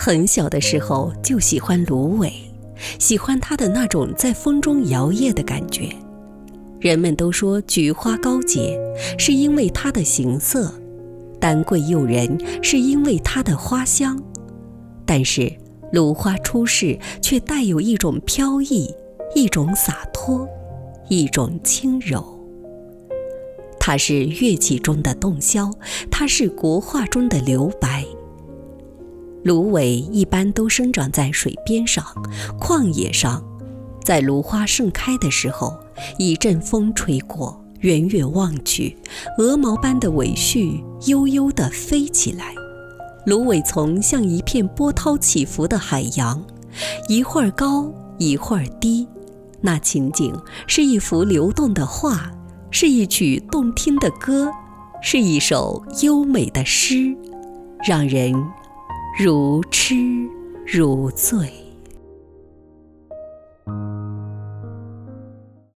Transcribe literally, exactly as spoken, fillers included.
很小的时候就喜欢芦苇，喜欢它的那种在风中摇曳的感觉。人们都说菊花高洁，是因为它的形色；丹桂诱人，是因为它的花香。但是芦花出世，却带有一种飘逸，一种洒脱，一种轻柔。它是乐器中的洞箫，它是国画中的留白。芦苇一般都生长在水边上、旷野上，在芦花盛开的时候，一阵风吹过，远远望去，鹅毛般的尾絮悠悠地飞起来。芦苇丛像一片波涛起伏的海洋，一会儿高，一会儿低。那情景是一幅流动的画，是一曲动听的歌，是一首优美的诗，让人如痴如醉。